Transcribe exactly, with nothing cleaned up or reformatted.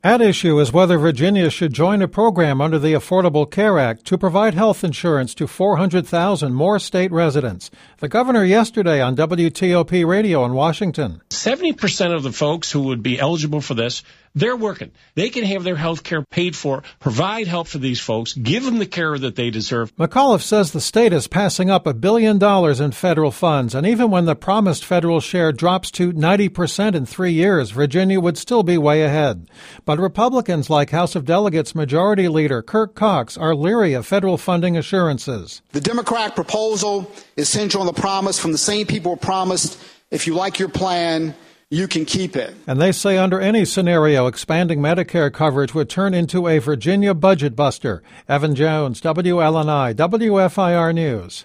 At issue is whether Virginia should join a program under the Affordable Care Act to provide health insurance to four hundred thousand more state residents. The governor yesterday on W T O P radio in Washington. seventy percent of the folks who would be eligible for this, they're working. They can have their health care paid for, provide help for these folks, give them the care that they deserve. McAuliffe says the state is passing up a billion dollars in federal funds, and even when the promised federal share drops to ninety percent in three years, Virginia would still be way ahead. But Republicans like House of Delegates Majority Leader Kirk Cox are leery of federal funding assurances. The Democrat proposal is central on the promise from the same people who promised, if you like your plan, you can keep it. And they say under any scenario, expanding Medicare coverage would turn into a Virginia budget buster. Evan Jones, W L N I, W F I R News.